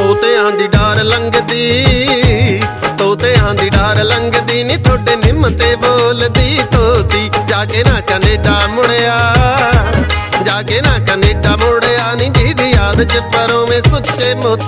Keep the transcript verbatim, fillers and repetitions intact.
ਤੋਤਿਆਂ ਦੀ ਡਾਰ ਲੰਘਦੀ, ਤੋਤਿਆਂ ਦੀ ਡਾਰ ਲੰਘਦੀ ਨੀ ਤੁਹਾਡੇ ਨਿੰਮ ਤੇ ਬੋਲਦੀ ਤੋਤੀ। ਜਾ ਕੇ ਨਾ ਕੈਨੇਡਾ ਮੁੜਿਆ, ਜਾ ਕੇ ਨਾ ਕੈਨੇਡਾ ਮੁੜਿਆ ਨੀ ਜਿਹਦੀ ਯਾਦ ਚ ਪਰੋਂ ਵੇ ਸੁੱਚੇ ਮੋਤੀ।